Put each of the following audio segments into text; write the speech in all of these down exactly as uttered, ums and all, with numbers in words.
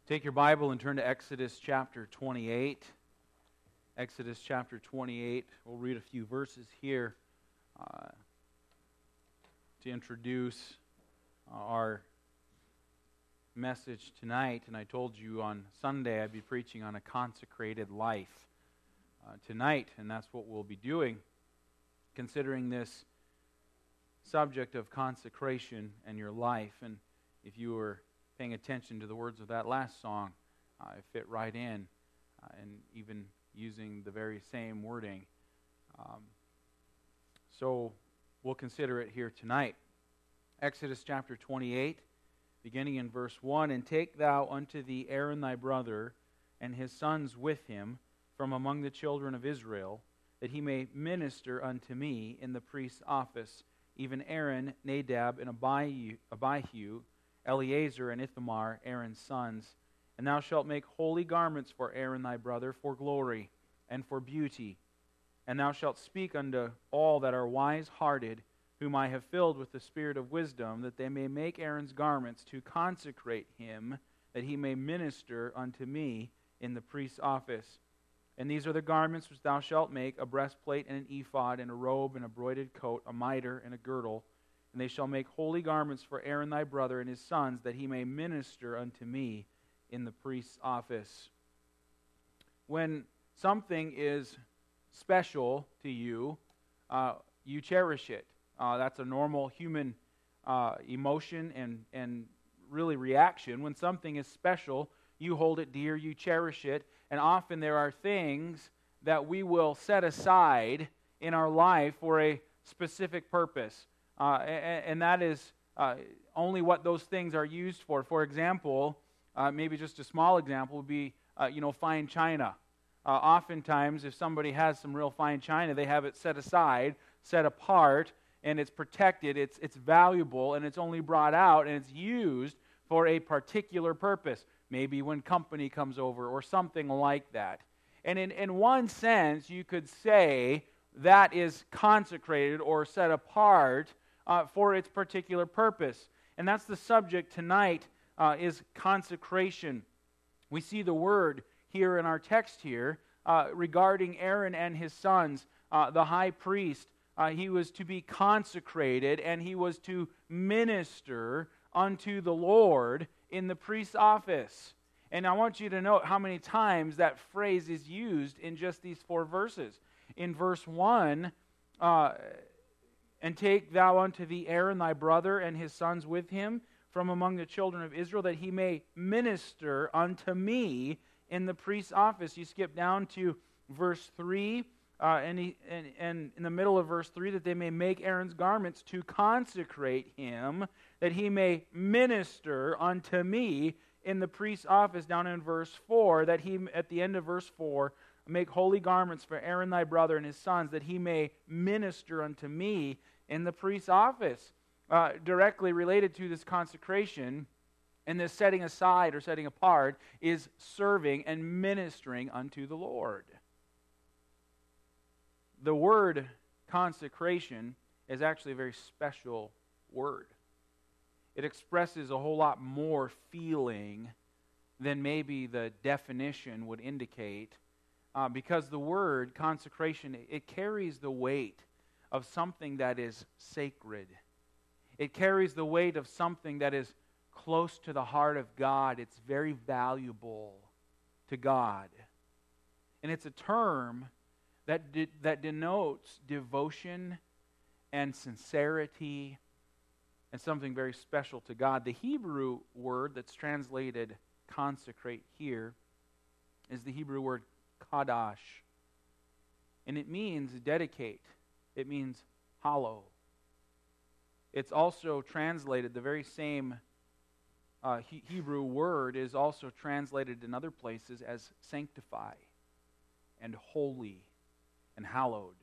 Take your Bible and turn to Exodus chapter twenty-eight. Exodus chapter twenty-eight. We'll read a few verses here uh, to introduce our message tonight. And I told you on Sunday I'd be preaching on a consecrated life uh, tonight, and that's what we'll be doing, considering this subject of consecration in your life. And if you were paying attention to the words of that last song, uh, it fit right in, uh, and even using the very same wording. Um, so we'll consider it here tonight. Exodus chapter twenty-eight, beginning in verse one, "And take thou unto thee Aaron thy brother, and his sons with him, from among the children of Israel, that he may minister unto me in the priest's office, even Aaron, Nadab, and Abihu, Abihu Eleazar and Ithamar, Aaron's sons. And thou shalt make holy garments for Aaron thy brother, for glory and for beauty. And thou shalt speak unto all that are wise-hearted, whom I have filled with the spirit of wisdom, that they may make Aaron's garments to consecrate him, that he may minister unto me in the priest's office. And these are the garments which thou shalt make, a breastplate and an ephod, and a robe and a broided coat, a mitre and a girdle. And they shall make holy garments for Aaron thy brother and his sons, that he may minister unto me in the priest's office." When something is special to you, uh, you cherish it. Uh, that's a normal human uh, emotion and, and really reaction. When something is special, you hold it dear, you cherish it, and often there are things that we will set aside in our life for a specific purpose. Uh, and, and that is uh, only what those things are used for. For example, uh, maybe just a small example would be, uh, you know, fine china. Uh, oftentimes, if somebody has some real fine china, they have it set aside, set apart, and it's protected, it's it's valuable, and it's only brought out, and it's used for a particular purpose. Maybe when company comes over or something like that. And in, in one sense, you could say that is consecrated or set apart Uh, for its particular purpose. And that's the subject tonight, uh, is consecration. We see the word here in our text here uh, regarding Aaron and his sons, uh, the high priest. Uh, he was to be consecrated, and he was to minister unto the Lord in the priest's office. And I want you to note how many times that phrase is used in just these four verses. In verse one, uh, "And take thou unto thee Aaron thy brother and his sons with him from among the children of Israel, that he may minister unto me in the priest's office." You skip down to verse three, uh, and, he, and, and in the middle of verse three, "that they may make Aaron's garments to consecrate him, that he may minister unto me in the priest's office." Down in verse four, that he, at the end of verse four, "make holy garments for Aaron thy brother and his sons, that he may minister unto me in the priest's office." Uh, directly related to this consecration and this setting aside or setting apart is serving and ministering unto the Lord. The word consecration is actually a very special word. It expresses a whole lot more feeling than maybe the definition would indicate. Uh, because the word consecration, it carries the weight of something that is sacred. It carries the weight of something that is close to the heart of God. It's very valuable to God. And it's a term that de- that denotes devotion and sincerity and something very special to God. The Hebrew word that's translated consecrate here is the Hebrew word Kadash. And it means dedicate. It means hallow. It's also translated, the very same uh, he- Hebrew word is also translated in other places as sanctify and holy and hallowed.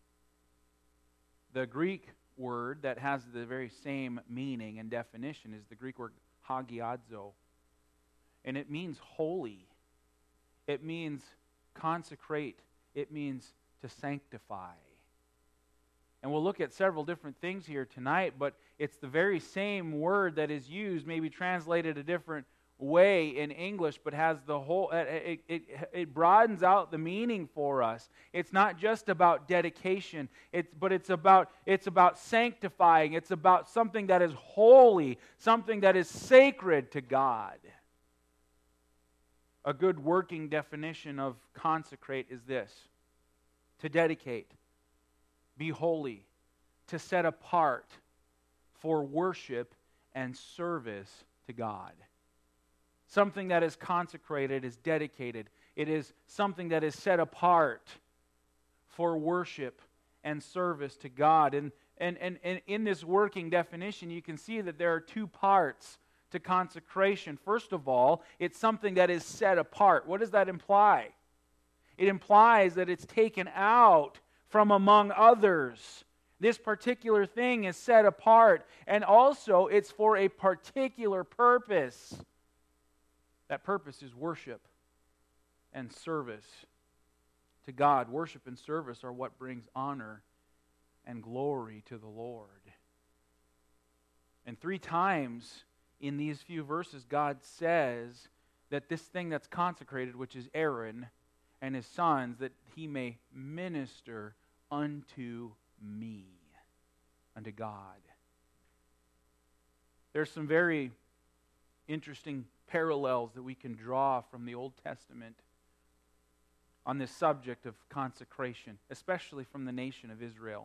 The Greek word that has the very same meaning and definition is the Greek word hagiadzo. And it means holy. It means consecrate. It means to sanctify. And we'll look at several different things here tonight, but it's the very same word that is used, maybe translated a different way in English, but has the whole, it, it, it broadens out the meaning for us. It's not just about dedication, it's, but it's about, it's about sanctifying. It's about something that is holy, something that is sacred to God. A good working definition of consecrate is this: to dedicate, be holy, to set apart for worship and service to God. Something that is consecrated is dedicated. It is something that is set apart for worship and service to God. And, and, and, and in this working definition, you can see that there are two parts to consecration. First of all, it's something that is set apart. What does that imply? It implies that it's taken out from among others. This particular thing is set apart, and also it's for a particular purpose. That purpose is worship and service to God. Worship and service are what brings honor and glory to the Lord. And three times in these few verses, God says that this thing that's consecrated, which is Aaron and his sons, that he may minister unto me, unto God. There's some very interesting parallels that we can draw from the Old Testament on this subject of consecration, especially from the nation of Israel.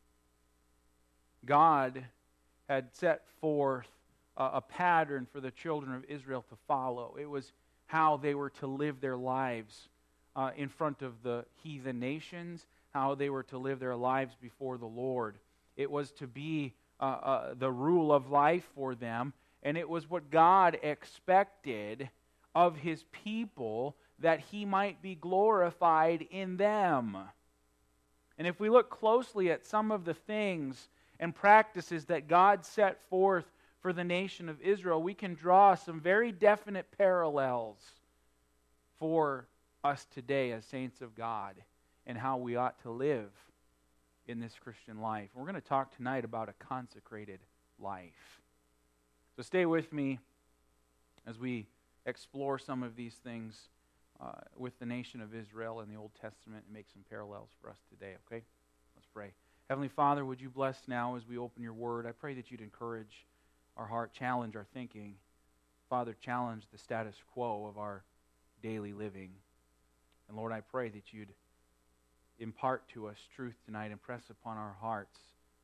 God had set forth a, a pattern for the children of Israel to follow. It was how they were to live their lives uh, in front of the heathen nations, how they were to live their lives before the Lord. It was to be uh, uh, the rule of life for them, and it was what God expected of His people, that He might be glorified in them. And if we look closely at some of the things and practices that God set forth for the nation of Israel, we can draw some very definite parallels for us today as saints of God and how we ought to live in this Christian life. We're going to talk tonight about a consecrated life. So stay with me as we explore some of these things uh, with the nation of Israel in the Old Testament and make some parallels for us today, okay? Let's pray. Heavenly Father, would you bless now as we open your word? I pray that you'd encourage our heart, challenge our thinking. Father, challenge the status quo of our daily living. And Lord, I pray that you'd impart to us truth tonight, impress upon our hearts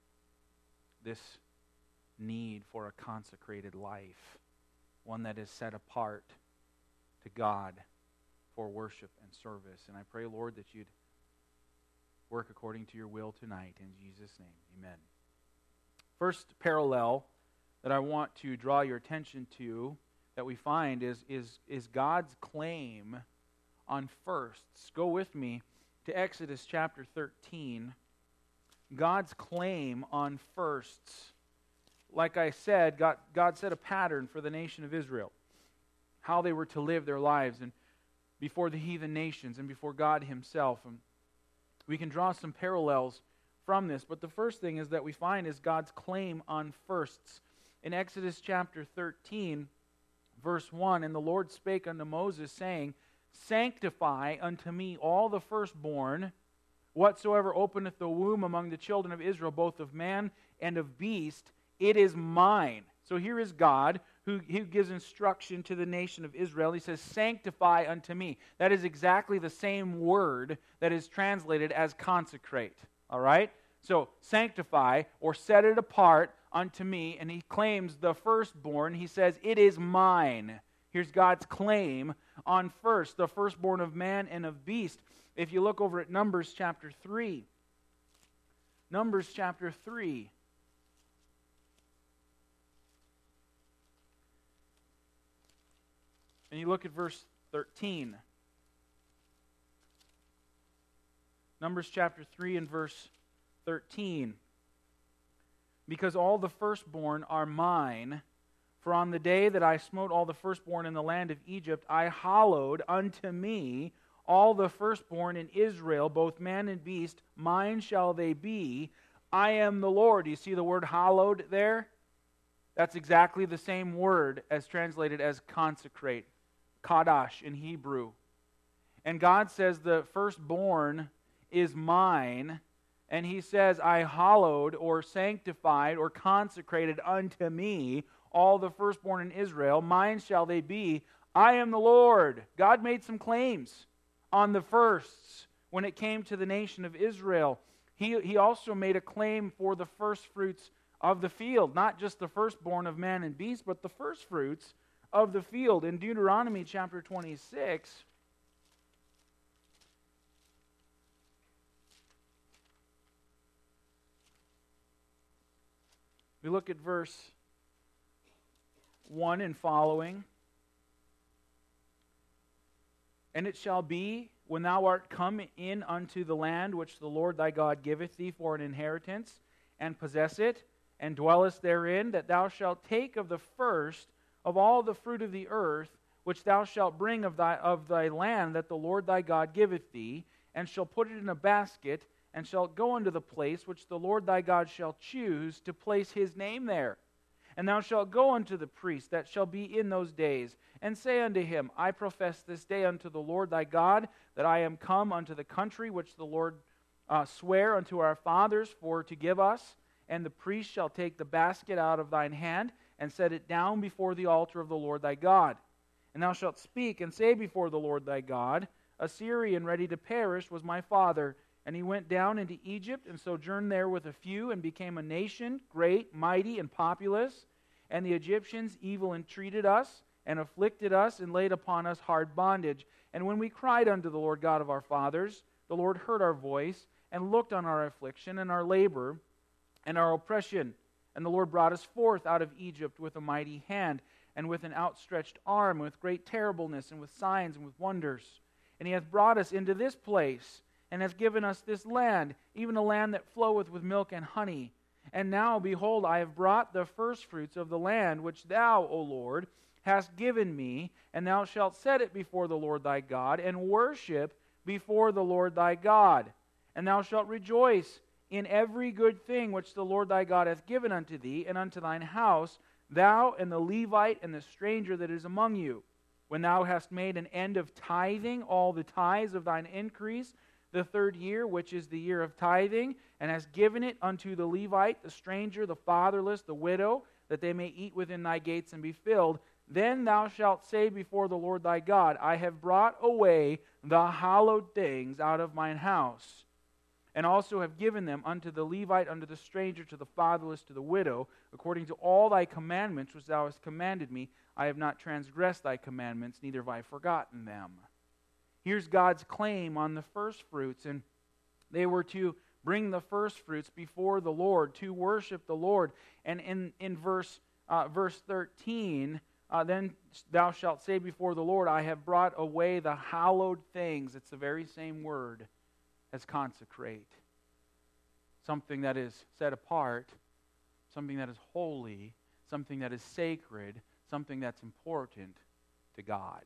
this need for a consecrated life, one that is set apart to God for worship and service. And I pray, Lord, that you'd work according to your will tonight. In Jesus' name, amen. First parallel that I want to draw your attention to that we find is, is, is God's claim on firsts. Go with me to Exodus chapter thirteen. God's claim on firsts. Like I said, God, God set a pattern for the nation of Israel, how they were to live their lives and before the heathen nations and before God Himself. And we can draw some parallels from this, but the first thing is that we find is God's claim on firsts. In Exodus chapter thirteen, verse one, "And the Lord spake unto Moses, saying, Sanctify unto me all the firstborn, whatsoever openeth the womb among the children of Israel, both of man and of beast, it is mine." So here is God who, who gives instruction to the nation of Israel. He says, sanctify unto me. That is exactly the same word that is translated as consecrate. All right? So sanctify or set it apart unto me. And he claims the firstborn. He says, it is mine. Here's God's claim on first, the firstborn of man and of beast. If you look over at Numbers chapter three. Numbers chapter three. And you look at verse thirteen. Numbers chapter three and verse thirteen. "Because all the firstborn are mine, for on the day that I smote all the firstborn in the land of Egypt, I hallowed unto me all the firstborn in Israel, both man and beast, mine shall they be. I am the Lord." Do you see the word hallowed there? That's exactly the same word as translated as consecrate, kadash in Hebrew. And God says the firstborn is mine, and He says, I hallowed or sanctified or consecrated unto me all the firstborn in Israel. Mine shall they be. I am the Lord. God made some claims on the firsts when it came to the nation of Israel. He, he also made a claim for the first fruits of the field, not just the firstborn of man and beast, but the first fruits of the field. In Deuteronomy chapter twenty-six, we look at verse one and following. And it shall be, when thou art come in unto the land which the Lord thy God giveth thee for an inheritance, and possess it, and dwellest therein, that thou shalt take of the first of all the fruit of the earth, which thou shalt bring of thy, of thy land that the Lord thy God giveth thee, and shall put it in a basket, and shalt go unto the place which the Lord thy God shall choose to place His name there. And thou shalt go unto the priest that shall be in those days, and say unto him, I profess this day unto the Lord thy God, that I am come unto the country which the Lord uh, sware unto our fathers for to give us. And the priest shall take the basket out of thine hand, and set it down before the altar of the Lord thy God. And thou shalt speak and say before the Lord thy God, A Syrian ready to perish was my father, and he went down into Egypt, and sojourned there with a few, and became a nation, great, mighty, and populous. And the Egyptians evil entreated us, and afflicted us, and laid upon us hard bondage. And when we cried unto the Lord God of our fathers, the Lord heard our voice, and looked on our affliction, and our labor, and our oppression. And the Lord brought us forth out of Egypt with a mighty hand, and with an outstretched arm, and with great terribleness, and with signs, and with wonders. And He hath brought us into this place, and hath given us this land, even a land that floweth with milk and honey. And now, behold, I have brought the firstfruits of the land, which thou, O Lord, hast given me, and thou shalt set it before the Lord thy God, and worship before the Lord thy God. And thou shalt rejoice in every good thing which the Lord thy God hath given unto thee, and unto thine house, thou and the Levite and the stranger that is among you. When thou hast made an end of tithing all the tithes of thine increase, the third year, which is the year of tithing, and hast given it unto the Levite, the stranger, the fatherless, the widow, that they may eat within thy gates and be filled, then thou shalt say before the Lord thy God, I have brought away the hallowed things out of mine house, and also have given them unto the Levite, unto the stranger, to the fatherless, to the widow, according to all thy commandments which thou hast commanded me. I have not transgressed thy commandments, neither have I forgotten them. Here's God's claim on the first fruits, and they were to bring the first fruits before the Lord, to worship the Lord. And in, in verse, uh, verse thirteen, uh, then thou shalt say before the Lord, I have brought away the hallowed things. It's the very same word as consecrate. Something that is set apart, something that is holy, something that is sacred, something that's important to God.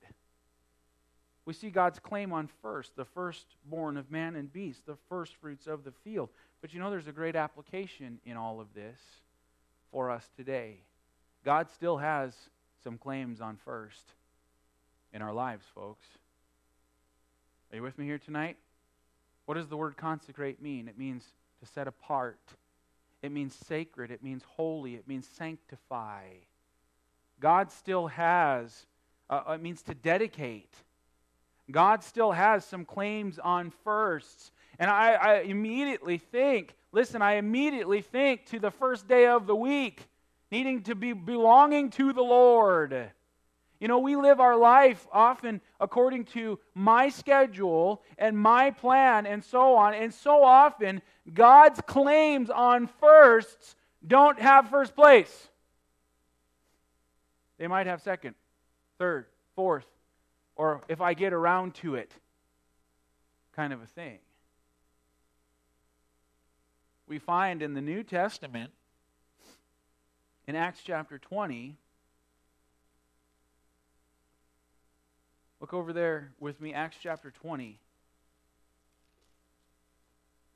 We see God's claim on first, the firstborn of man and beast, the first fruits of the field. But you know, there's a great application in all of this for us today. God still has some claims on first in our lives, folks. Are you with me here tonight? What does the word consecrate mean? It means to set apart. It means sacred. It means holy. It means sanctify. God still has, uh, it means to dedicate. God still has some claims on firsts. And I, I immediately think, listen, I immediately think to the first day of the week, needing to be belonging to the Lord. You know, we live our life often according to my schedule and my plan and so on. And so often, God's claims on firsts don't have first place. They might have second, third, fourth, or if I get around to it, kind of a thing. We find in the New Testament, in Acts chapter twenty, look over there with me, Acts chapter twenty.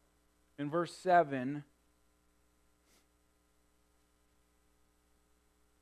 In verse seven,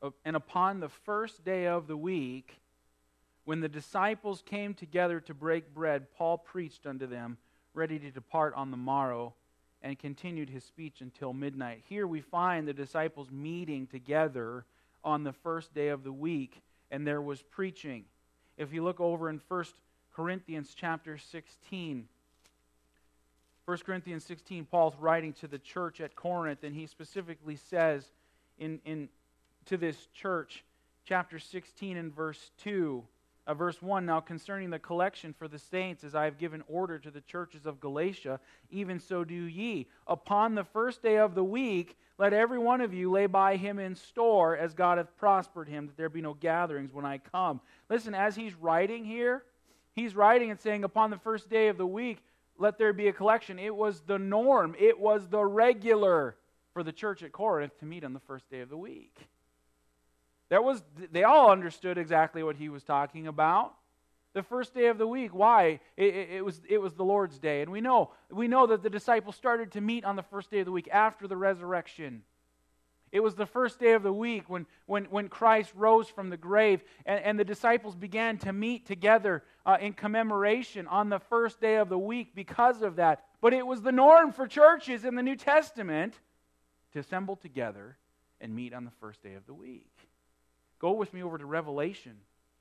And upon the first day of the week, when the disciples came together to break bread, Paul preached unto them, ready to depart on the morrow, and continued his speech until midnight. Here we find the disciples meeting together on the first day of the week, and there was preaching. If you look over in First Corinthians chapter sixteen, First Corinthians sixteen, Paul's writing to the church at Corinth, and he specifically says in, in to this church, chapter sixteen and verse two, uh, verse one, now concerning the collection for the saints, as I have given order to the churches of Galatia, even so do ye. Upon the first day of the week, let every one of you lay by him in store, as God hath prospered him, that there be no gatherings when I come. Listen, as he's writing here, he's writing and saying, upon the first day of the week, let there be a collection. It was the norm. It was the regular for the church at Corinth to meet on the first day of the week. There was, they all understood exactly what he was talking about. The first day of the week. Why? It, it, it was it was the Lord's day. And we know, we know that the disciples started to meet on the first day of the week after the resurrection. It was the first day of the week when, when, when Christ rose from the grave, and, and the disciples began to meet together uh, in commemoration on the first day of the week because of that. But it was the norm for churches in the New Testament to assemble together and meet on the first day of the week. Go with me over to Revelation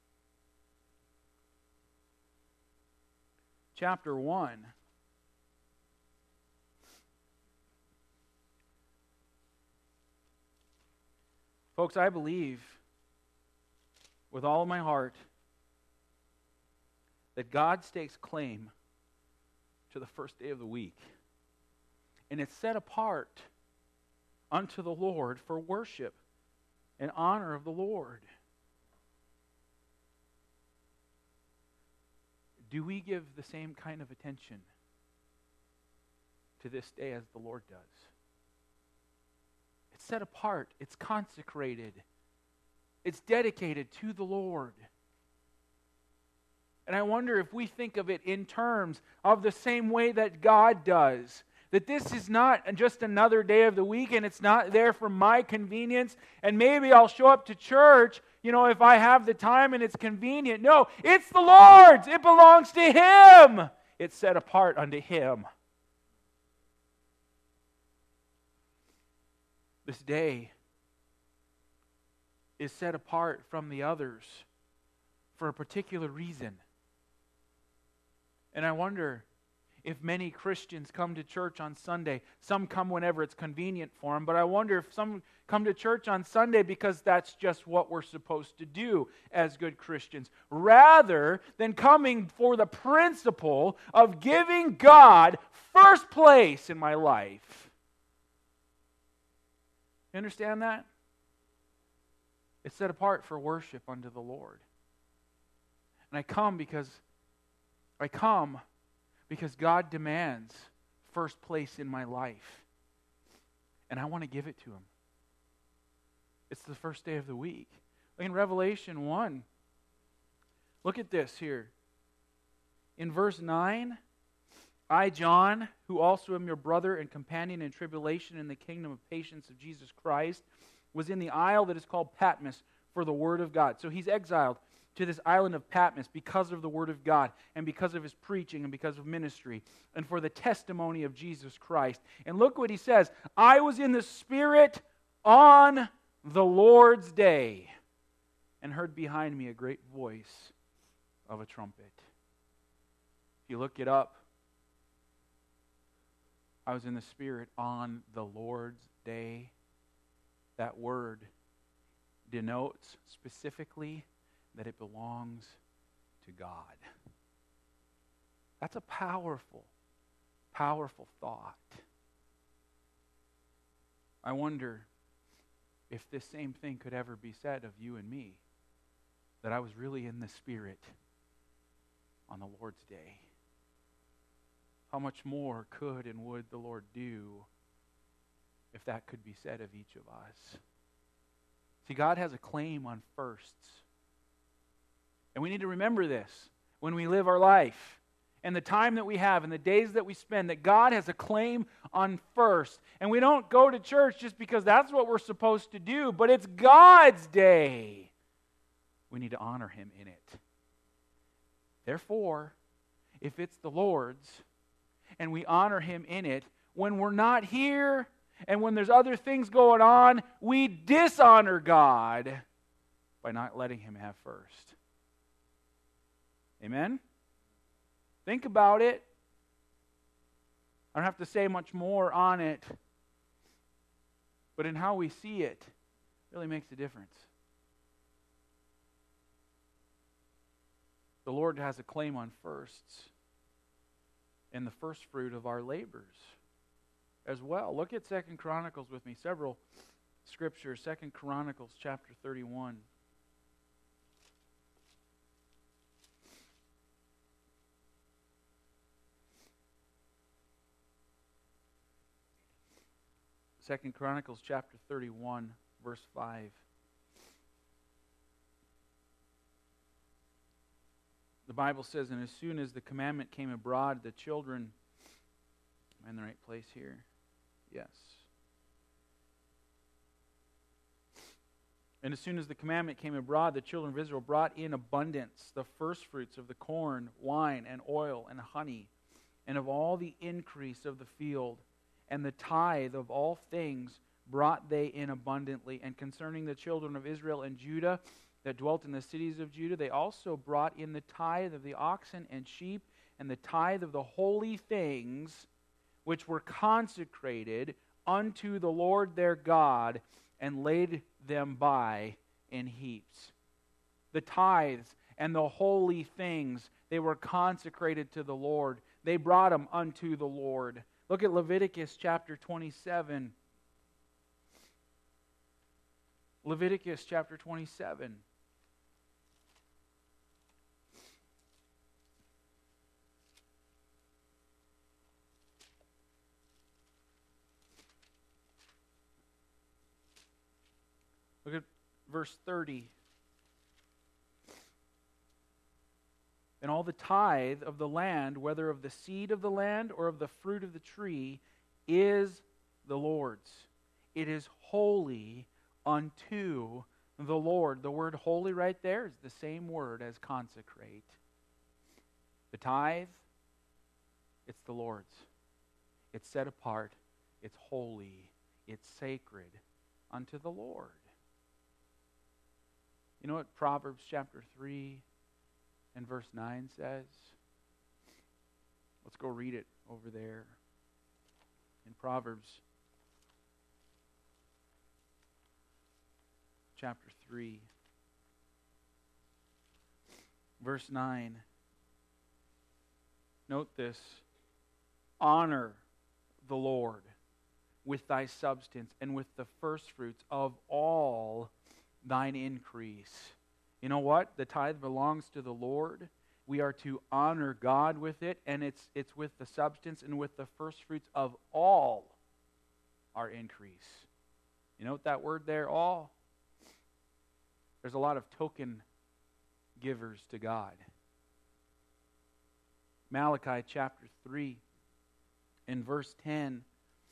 chapter one. Folks, I believe with all of my heart that God stakes claim to the first day of the week. And it's set apart unto the Lord for worship and honor of the Lord. Do we give the same kind of attention to this day as the Lord does? It's set apart. It's consecrated. It's dedicated to the Lord. And I wonder if we think of it in terms of the same way that God does. That this is not just another day of the week, and it's not there for my convenience, and maybe I'll show up to church, you know, if I have the time and it's convenient. No, it's the Lord's. It belongs to Him. It's set apart unto Him. This day is set apart from the others for a particular reason. And I wonder if many Christians come to church on Sunday. Some come whenever it's convenient for them, but I wonder if some come to church on Sunday because that's just what we're supposed to do as good Christians, rather than coming for the principle of giving God first place in my life. You understand that? It's set apart for worship unto the Lord. And I come because I come because God demands first place in my life. And I want to give it to Him. It's the first day of the week. In Revelation one, look at this here. In verse nine, I, John, who also am your brother and companion in tribulation in the kingdom of patience of Jesus Christ, was in the isle that is called Patmos for the word of God. So he's exiled to this island of Patmos because of the word of God and because of his preaching and because of ministry and for the testimony of Jesus Christ. And look what he says. I was in the Spirit on the Lord's day and heard behind me a great voice of a trumpet. If you look it up, I was in the Spirit on the Lord's day. That word denotes specifically that it belongs to God. That's a powerful, powerful thought. I wonder if this same thing could ever be said of you and me, that I was really in the Spirit on the Lord's day. How much more could and would the Lord do if that could be said of each of us? See, God has a claim on firsts. And we need to remember this when we live our life. and the time that we have and the days that we spend, that God has a claim on first. And we don't go to church just because that's what we're supposed to do, but it's God's day. We need to honor Him in it. Therefore, if it's the Lord's, and we honor Him in it, when we're not here, and when there's other things going on, we dishonor God by not letting Him have first. Amen? Think about it. I don't have to say much more on it, but in how we see it, it really makes a difference. The Lord has a claim on firsts and the first fruit of our labors as well. Look at Second Chronicles with me. Several scriptures. Second Chronicles chapter thirty-one. Second Chronicles chapter thirty-one, verse five. The Bible says, and as soon as the commandment came abroad, the children... Am I in the right place here? Yes. And as soon as the commandment came abroad, the children of Israel brought in abundance the firstfruits of the corn, wine, and oil, and honey, and of all the increase of the field, and the tithe of all things brought they in abundantly. And concerning the children of Israel and Judah that dwelt in the cities of Judah, they also brought in the tithe of the oxen and sheep, and the tithe of the holy things which were consecrated unto the Lord their God, and laid them by in heaps. The tithes and the holy things, they were consecrated to the Lord. They brought them unto the Lord. Look at Leviticus chapter twenty-seven. Leviticus chapter twenty-seven. Look at verse thirty. And all the tithe of the land, whether of the seed of the land or of the fruit of the tree, is the Lord's. It is holy unto the Lord. The word holy right there is the same word as consecrate. The tithe, it's the Lord's. It's set apart. It's holy. It's sacred unto the Lord. You know what Proverbs chapter three and verse nine says? Let's go read it over there. In Proverbs chapter three, verse nine. Note this. Honor the Lord with thy substance and with the firstfruits of all thine increase. You know what? The tithe belongs to the Lord. We are to honor God with it, and it's it's with the substance and with the firstfruits of all our increase. You know what that word there, all? There's a lot of token givers to God. Malachi chapter three in verse ten,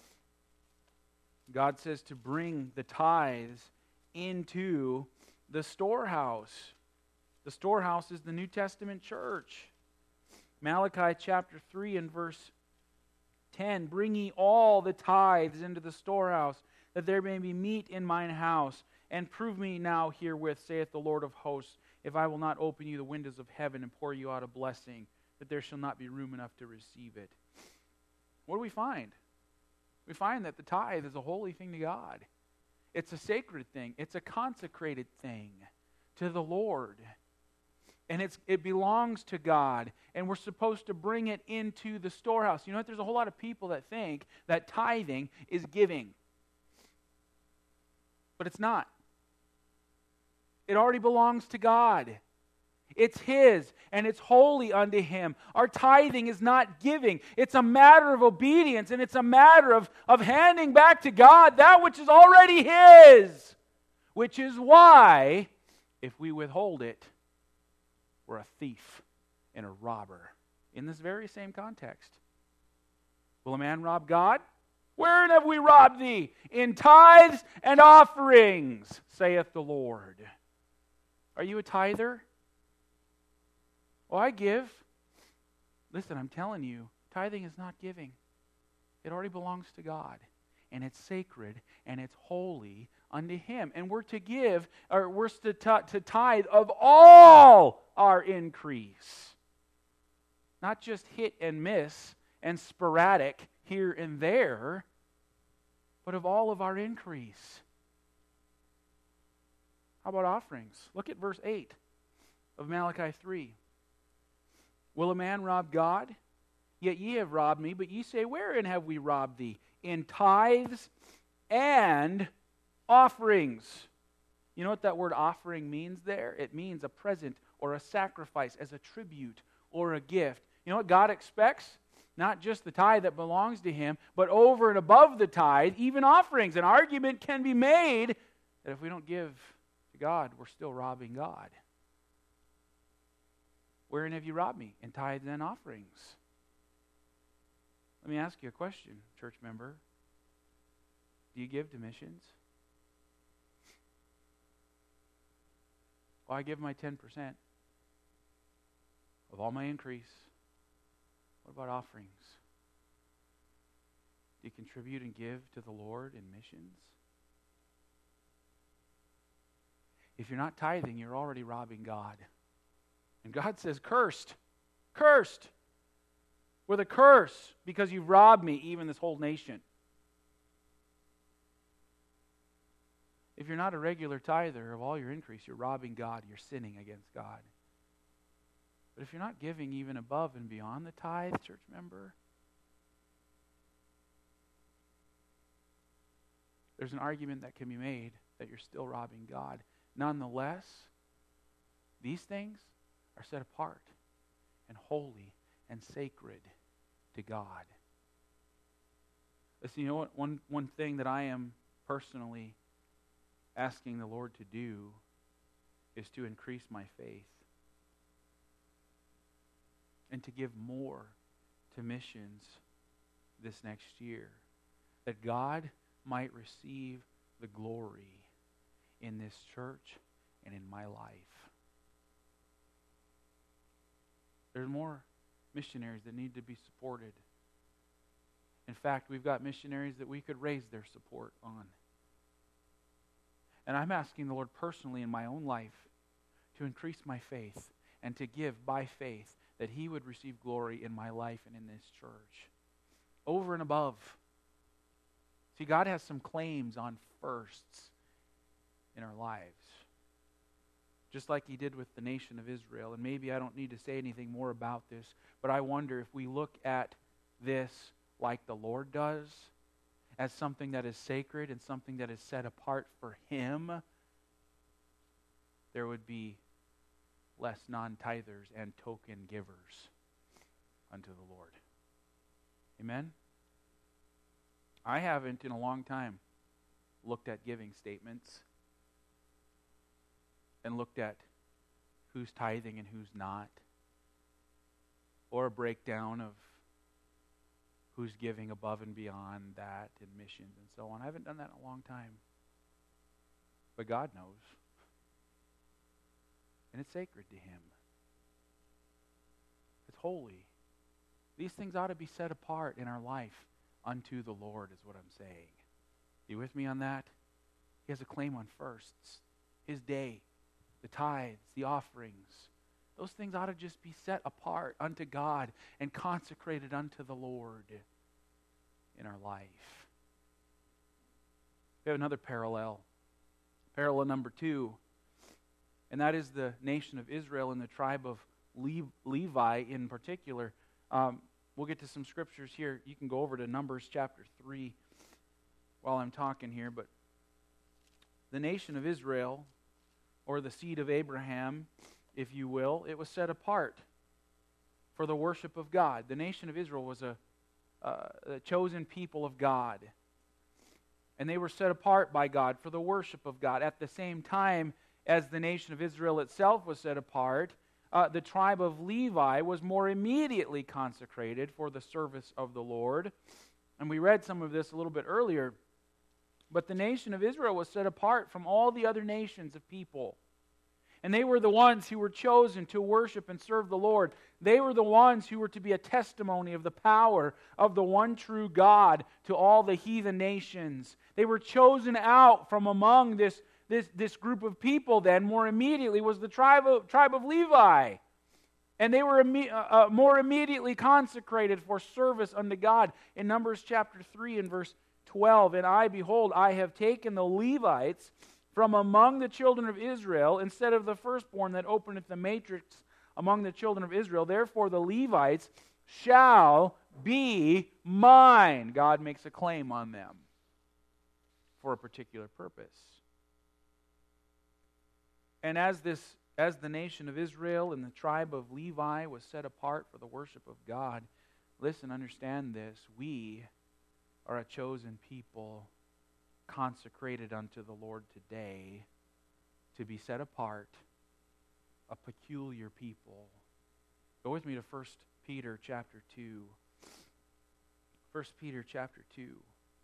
God says to bring the tithes into the storehouse. The storehouse is the New Testament church. Malachi chapter three and verse ten, bring ye all the tithes into the storehouse, that there may be meat in mine house. And prove me now herewith, saith the Lord of hosts, if I will not open you the windows of heaven and pour you out a blessing, that there shall not be room enough to receive it. What do we find? We find that the tithe is a holy thing to God. It's a sacred thing. It's a consecrated thing to the Lord. And it's it belongs to God. And we're supposed to bring it into the storehouse. You know what? There's a whole lot of people that think that tithing is giving. But it's not. It already belongs to God. It's His, and it's holy unto Him. Our tithing is not giving. It's a matter of obedience, and it's a matter of, of handing back to God that which is already His. Which is why, if we withhold it, we're a thief and a robber in this very same context. Will a man rob God? Wherein have we robbed thee? In tithes and offerings, saith the Lord. Are you a tither? Well, I give. Listen, I'm telling you, tithing is not giving. It already belongs to God. And it's sacred, and it's holy unto Him. And we're to give, or we're to, t- to tithe of all our increase. Not just hit and miss and sporadic here and there, but of all of our increase. How about offerings? Look at verse eight of Malachi three. Will a man rob God? Yet ye have robbed me, but ye say, wherein have we robbed thee? In tithes and offerings. You know what that word offering means there? It means a present or a sacrifice as a tribute or a gift. You know what God expects? Not just the tithe that belongs to Him, but over and above the tithe, even offerings. An argument can be made that if we don't give to God, we're still robbing God. Wherein have you robbed me? In tithes and offerings. Let me ask you a question, church member. Do you give to missions? Well, I give my ten percent of all my increase. What about offerings? Do you contribute and give to the Lord in missions? If you're not tithing, you're already robbing God. And God says, cursed, cursed, with a curse, because you've robbed me, even this whole nation. If you're not a regular tither of all your increase, you're robbing God, you're sinning against God. But if you're not giving even above and beyond the tithe, church member, there's an argument that can be made that you're still robbing God. Nonetheless, these things are set apart and holy and sacred to God. Listen, you know what? One, one thing that I am personally asking the Lord to do is to increase my faith and to give more to missions this next year, that God might receive the glory in this church and in my life. There's more missionaries that need to be supported. In fact, we've got missionaries that we could raise their support on. And I'm asking the Lord personally in my own life to increase my faith and to give by faith that He would receive glory in my life and in this church. Over and above. See, God has some claims on firsts in our lives. Just like He did with the nation of Israel. And maybe I don't need to say anything more about this, but I wonder if we look at this like the Lord does, as something that is sacred and something that is set apart for Him, there would be less non-tithers and token givers unto the Lord. Amen? I haven't in a long time looked at giving statements and looked at who's tithing and who's not, or a breakdown of who's giving above and beyond that in missions and so on. I haven't done that in a long time. But God knows. And it's sacred to Him. It's holy. These things ought to be set apart in our life unto the Lord, is what I'm saying. You with me on that? He has a claim on firsts. His day, the tithes, the offerings. Those things ought to just be set apart unto God and consecrated unto the Lord in our life. We have another parallel. Parallel number two. And that is the nation of Israel and the tribe of Levi in particular. Um, we'll get to some scriptures here. You can go over to Numbers chapter three while I'm talking here. But the nation of Israel, or the seed of Abraham, if you will, it was set apart for the worship of God. The nation of Israel was a, uh, a chosen people of God. And they were set apart by God for the worship of God. At the same time as the nation of Israel itself was set apart, uh, the tribe of Levi was more immediately consecrated for the service of the Lord. And we read some of this a little bit earlier. But the nation of Israel was set apart from all the other nations of people. And they were the ones who were chosen to worship and serve the Lord. They were the ones who were to be a testimony of the power of the one true God to all the heathen nations. They were chosen out from among this, this, this group of people then, more immediately, was the tribe of, tribe of Levi. And they were imme- uh, more immediately consecrated for service unto God. In Numbers chapter three and verse twelve, and I, behold, I have taken the Levites from among the children of Israel, instead of the firstborn that openeth the matrix among the children of Israel. Therefore the Levites shall be mine. God makes a claim on them for a particular purpose. And as this, as the nation of Israel and the tribe of Levi was set apart for the worship of God, listen, understand this, we are a chosen people, consecrated unto the Lord today, to be set apart, a peculiar people. Go with me to First Peter chapter two. First Peter chapter two.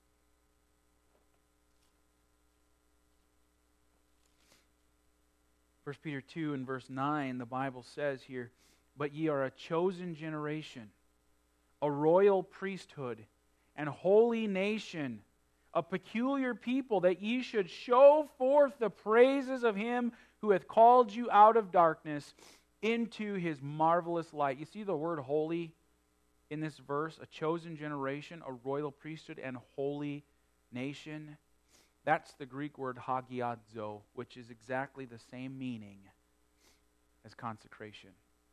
First Peter two and verse nine, the Bible says here, but ye are a chosen generation, a royal priesthood, and holy nation, a peculiar people, that ye should show forth the praises of Him who hath called you out of darkness into His marvelous light. You see the word holy in this verse, a chosen generation, a royal priesthood, and holy nation. That's the Greek word hagiadzo, which is exactly the same meaning as consecration.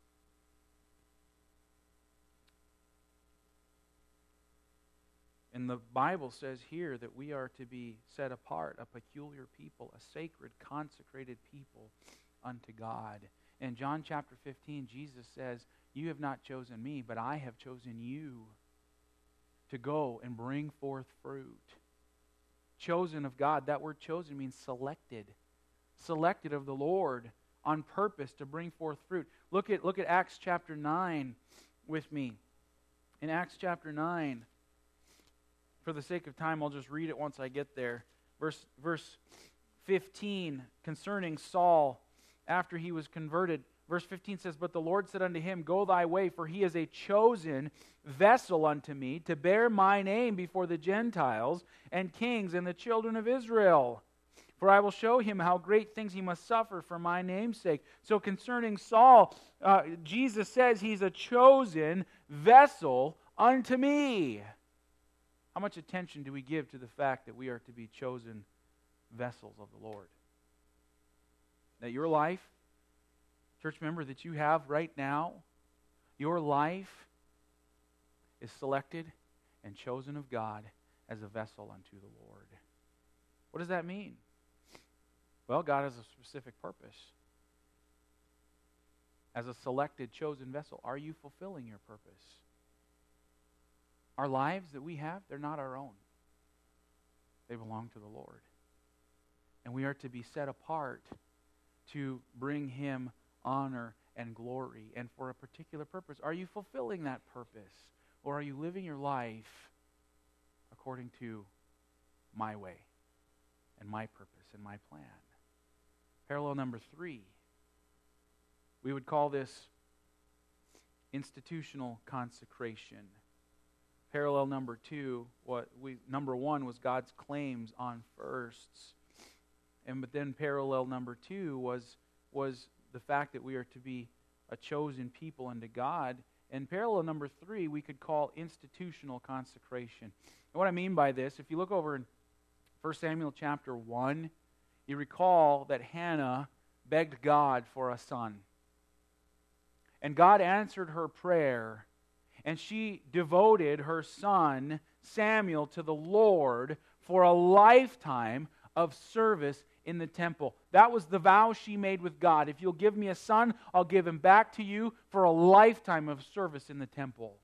And the Bible says here that we are to be set apart, a peculiar people, a sacred, consecrated people unto God. In John chapter fifteen, Jesus says, you have not chosen me, but I have chosen you to go and bring forth fruit. Chosen of God. That word chosen means selected. Selected of the Lord on purpose to bring forth fruit. Look at, look at Acts chapter nine with me. In Acts chapter nine, for the sake of time, I'll just read it once I get there. Verse, verse fifteen, concerning Saul, after he was converted. Verse fifteen says, but the Lord said unto him, go thy way, for he is a chosen vessel unto me, to bear my name before the Gentiles and kings and the children of Israel. For I will show him how great things he must suffer for my name's sake. So concerning Saul, uh, Jesus says he's a chosen vessel unto me. How much attention do we give to the fact that we are to be chosen vessels of the Lord? That your life, church member, that you have right now, your life is selected and chosen of God as a vessel unto the Lord. What does that mean? Well, God has a specific purpose. As a selected, chosen vessel, are you fulfilling your purpose? Our lives that we have, they're not our own. They belong to the Lord. And we are to be set apart to bring Him honor and glory and for a particular purpose. Are you fulfilling that purpose? Or are you living your life according to my way and my purpose and my plan? Parallel number three, we would call this institutional consecration. Parallel number two, what we number one was God's claims on firsts, and but then parallel number two was was the fact that we are to be a chosen people unto God. And parallel number three, we could call institutional consecration. And what I mean by this, if you look over in First Samuel chapter one, you recall that Hannah begged God for a son, and God answered her prayer. And she devoted her son, Samuel, to the Lord for a lifetime of service in the temple. That was the vow she made with God. If you'll give me a son, I'll give him back to you for a lifetime of service in the temple.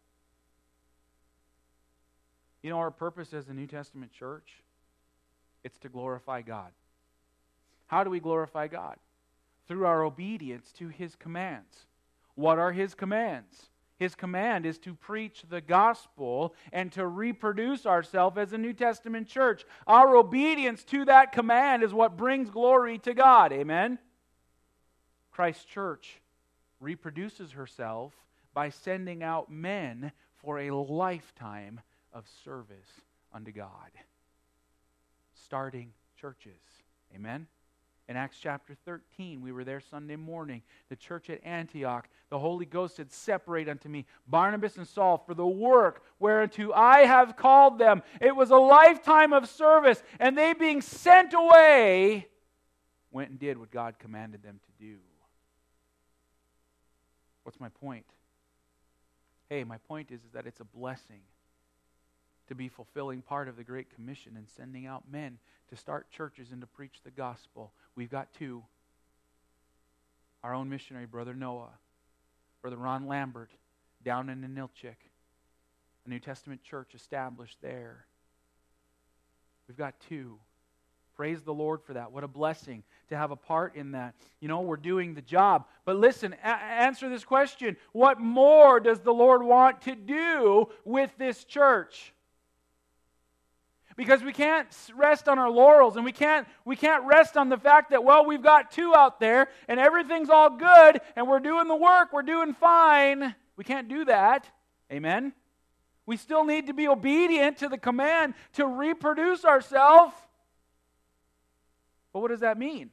You know our purpose as a New Testament church? It's to glorify God. How do we glorify God? Through our obedience to His commands. What are His commands? His command is to preach the gospel and to reproduce ourselves as a New Testament church. Our obedience to that command is what brings glory to God. Amen? Christ's church reproduces herself by sending out men for a lifetime of service unto God. Starting churches. Amen? In Acts chapter thirteen, we were there Sunday morning. The church at Antioch, the Holy Ghost said, "Separate unto me Barnabas and Saul for the work whereunto I have called them." It was a lifetime of service, and they, being sent away, went and did what God commanded them to do. What's my point? Hey, my point is, is that it's a blessing to be fulfilling part of the Great Commission and sending out men to start churches and to preach the gospel. We've got two. Our own missionary, Brother Noah, Brother Ron Lambert, down in Ninilchik, a New Testament church established there. We've got two. Praise the Lord for that. What a blessing to have a part in that. You know, we're doing the job. But listen, a- answer this question. What more does the Lord want to do with this church? Because we can't rest on our laurels, and we can't we can't rest on the fact that, well, we've got two out there and everything's all good and we're doing the work, we're doing fine. We can't do that. Amen? We still need to be obedient to the command to reproduce ourselves. But what does that mean?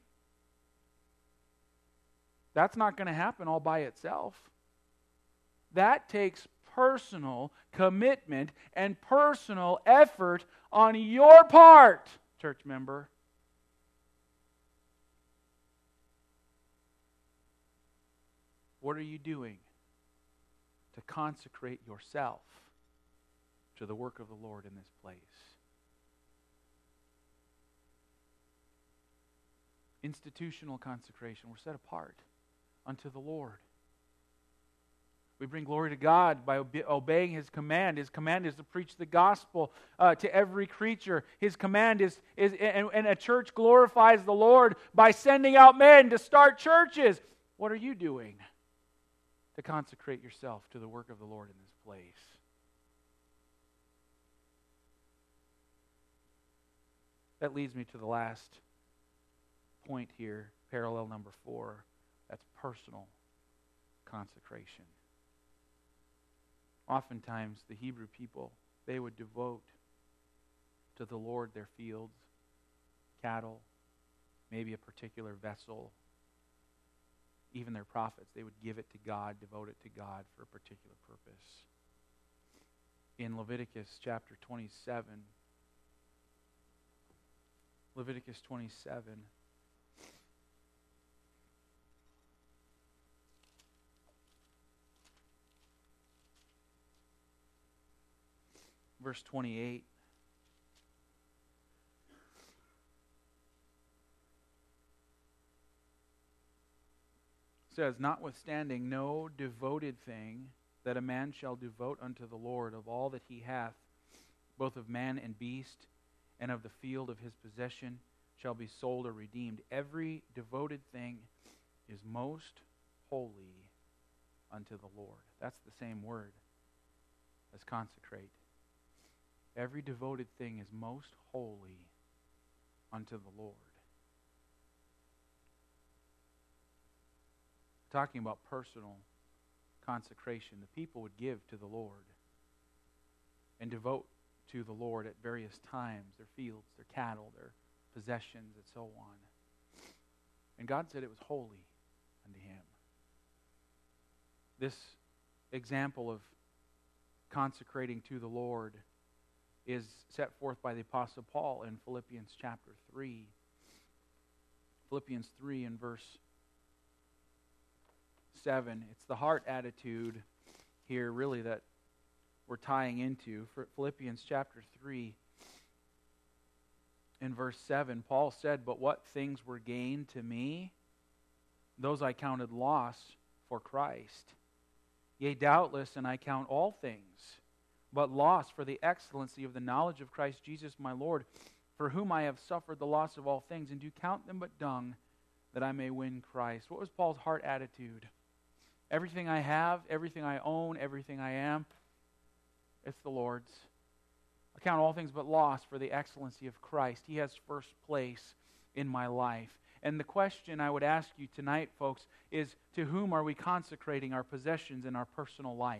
That's not going to happen all by itself. That takes personal commitment and personal effort on your part, church member. What are you doing to consecrate yourself to the work of the Lord in this place? Institutional consecration. We're set apart unto the Lord. We bring glory to God by obe- obeying His command. His command is to preach the gospel uh, to every creature. His command is, is and, and a church glorifies the Lord by sending out men to start churches. What are you doing to consecrate yourself to the work of the Lord in this place? That leads me to the last point here, parallel number four. That's personal consecration. Oftentimes, the Hebrew people, they would devote to the Lord their fields, cattle, maybe a particular vessel, even their prophets. They would give it to God, devote it to God for a particular purpose. In Leviticus chapter twenty-seven, Leviticus twenty-seven, verse twenty-eight. Says, "Notwithstanding no devoted thing that a man shall devote unto the Lord of all that he hath, both of man and beast, and of the field of his possession, shall be sold or redeemed. Every devoted thing is most holy unto the Lord." That's the same word as consecrate. Every devoted thing is most holy unto the Lord. Talking about personal consecration, the people would give to the Lord and devote to the Lord at various times, their fields, their cattle, their possessions, and so on. And God said it was holy unto Him. This example of consecrating to the Lord is set forth by the Apostle Paul in Philippians chapter three. Philippians three and verse seven. It's the heart attitude here really that we're tying into. For Philippians chapter three in verse seven, Paul said, "But what things were gained to me, those I counted loss for Christ. Yea, doubtless, and I count all things but loss for the excellency of the knowledge of Christ Jesus my Lord, for whom I have suffered the loss of all things, and do count them but dung, that I may win Christ." What was Paul's heart attitude? Everything I have, everything I own, everything I am, it's the Lord's. I count all things but loss for the excellency of Christ. He has first place in my life. And the question I would ask you tonight, folks, is to whom are we consecrating our possessions in our personal life?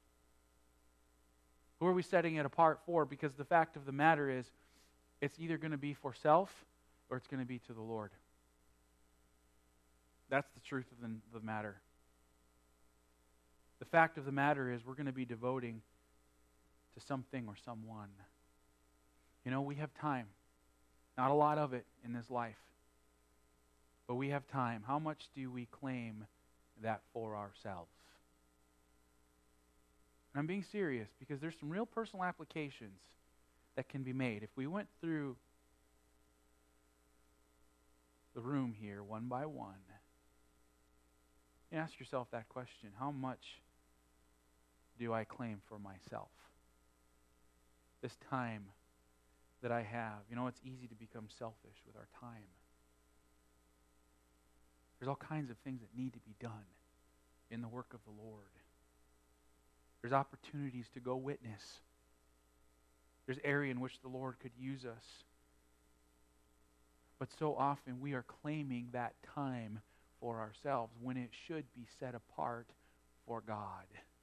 Who are we setting it apart for? Because the fact of the matter is, it's either going to be for self or it's going to be to the Lord. That's the truth of the, the matter. The fact of the matter is we're going to be devoting to something or someone. You know, we have time. Not a lot of it in this life. But we have time. How much do we claim that for ourselves? And I'm being serious because there's some real personal applications that can be made. If we went through the room here one by one, you ask yourself that question: how much do I claim for myself? This time that I have. You know, it's easy to become selfish with our time. There's all kinds of things that need to be done in the work of the Lord. There's opportunities to go witness. There's area in which the Lord could use us. But so often we are claiming that time for ourselves when it should be set apart for God.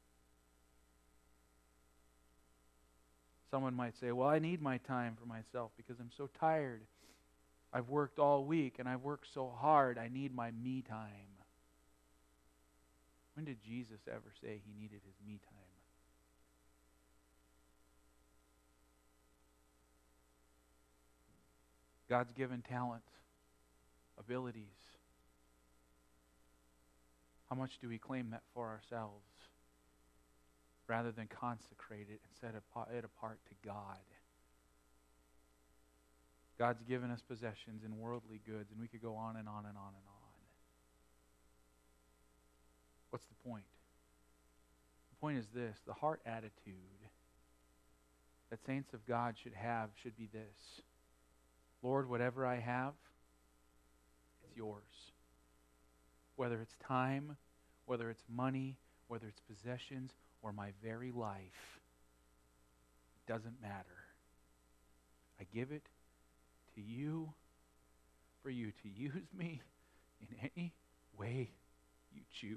Someone might say, well, I need my time for myself because I'm so tired. I've worked all week and I've worked so hard. I need my me time. When did Jesus ever say he needed his me time? God's given talents, abilities. How much do we claim that for ourselves rather than consecrate it and set it apart to God? God's given us possessions and worldly goods, and we could go on and on and on and on. What's the point? The point is this: the heart attitude that saints of God should have should be this: Lord, whatever I have, it's yours. Whether it's time, whether it's money, whether it's possessions, or my very life, it doesn't matter. I give it to you for you to use me in any way you choose.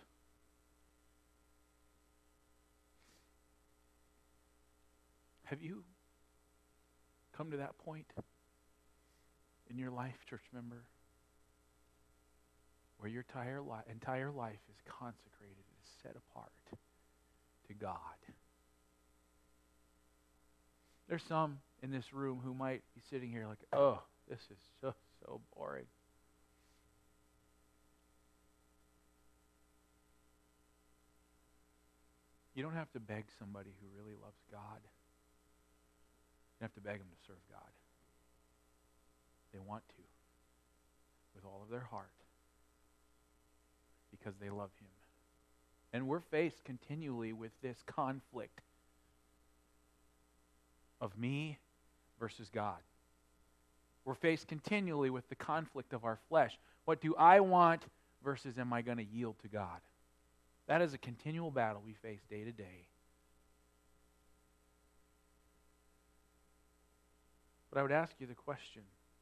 Have you come to that point in your life, church member, where your entire, li- entire life is consecrated, is set apart to God? There's some in this room who might be sitting here like, oh, this is so, so boring. You don't have to beg somebody who really loves God. You have to beg them to serve God. They want to, with all of their heart, because they love him. And we're faced continually with this conflict of me versus God. We're faced continually with the conflict of our flesh. What do I want versus am I going to yield to God? That is a continual battle we face day to day. But I would ask you the question: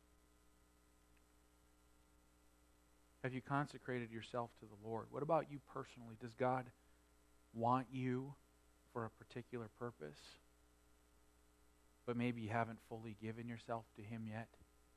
have you consecrated yourself to the Lord? What about you personally? Does God want you for a particular purpose, but maybe you haven't fully given yourself to him yet?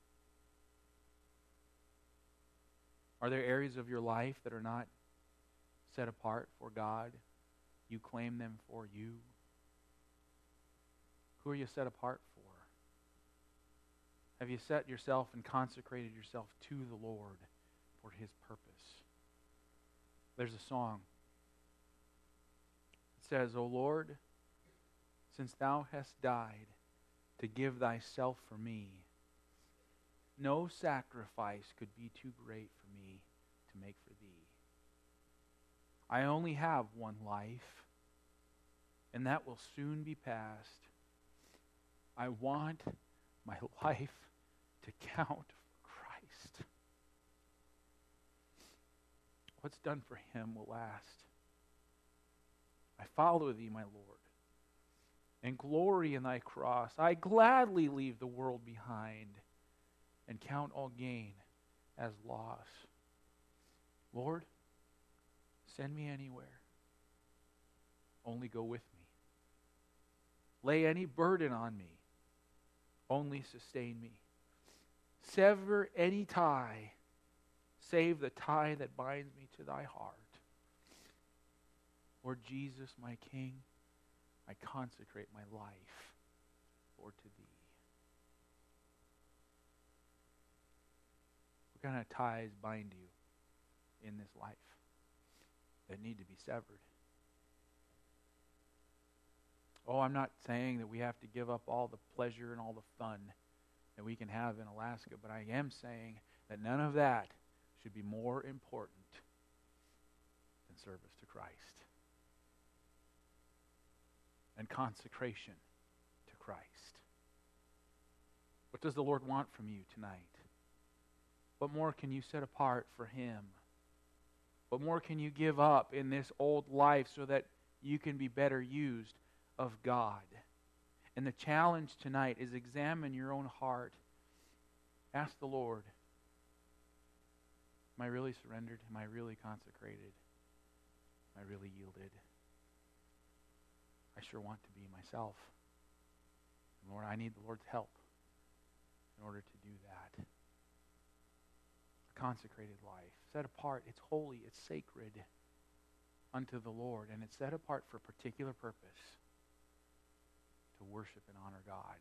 Are there areas of your life that are not set apart for God? You claim them for you. Who are you set apart for? Have you set yourself and consecrated yourself to the Lord for his purpose? There's a song. It says, O Lord, since thou hast died to give thyself for me, no sacrifice could be too great for me to make for thee. I only have one life, and that will soon be past. I want my life to count for Christ. what's done for him will last. I follow thee, my Lord, and glory in thy cross. I gladly leave the world behind and count all gain as loss. Lord, send me anywhere. Only go with me. Lay any burden on me. Only sustain me. Sever any tie, save the tie that binds me to thy heart. Lord Jesus, my King, I consecrate my life, Lord, to thee. What kind of ties bind you in this life that need to be severed? Oh, I'm not saying that we have to give up all the pleasure and all the fun that we can have in Alaska, but I am saying that none of that should be more important than service to Christ and consecration to Christ. What does the Lord want from you tonight? What more can you set apart for Him? What more can you give up in this old life so that you can be better used of God? And the challenge tonight is examine your own heart. Ask the Lord, am I really surrendered? Am I really consecrated? Am I really yielded? I sure want to be myself. And Lord, I need the Lord's help in order to do that. A consecrated life, set apart, it's holy, it's sacred unto the Lord, and it's set apart for a particular purpose, to worship and honor God.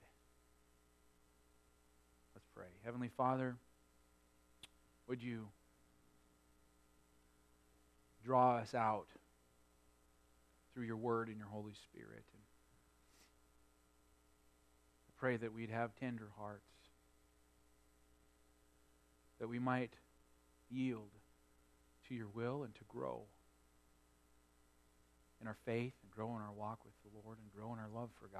Let's pray. Heavenly Father, would you draw us out through your word and your Holy Spirit. And I pray that we'd have tender hearts, that we might yield to your will and to grow in our faith and grow in our walk with the Lord and grow in our love for God.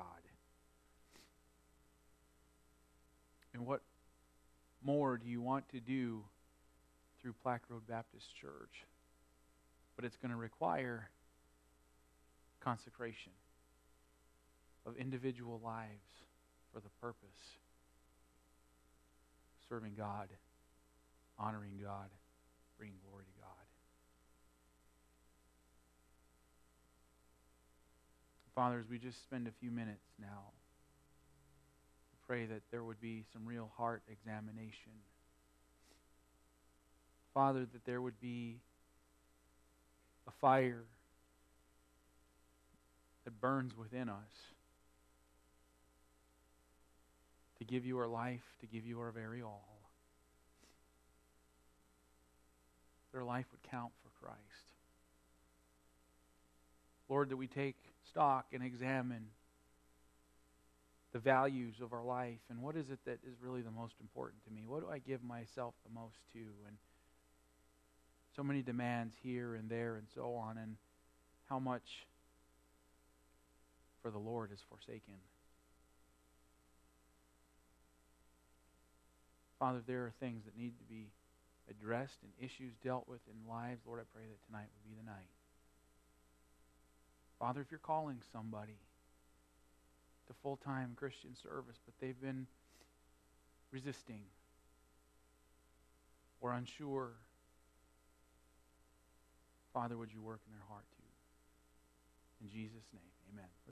And what more do you want to do through Plaque Road Baptist Church? But it's going to require consecration of individual lives for the purpose of serving God, honoring God, bringing glory to God. Father, as we just spend a few minutes now, pray that there would be some real heart examination. Father, that there would be a fire that burns within us to give you our life, to give you our very all. That our life would count for Christ. Lord, that we take stock and examine the values of our life and what is it that is really the most important to me? What do I give myself the most to? And so many demands here and there and so on, and how much for the Lord is forsaken. Father, if there are things that need to be addressed and issues dealt with in lives, Lord, I pray that tonight would be the night. Father, if you're calling somebody to full-time Christian service, but they've been resisting or unsure, Father, would you work in their heart too? In Jesus' name, amen.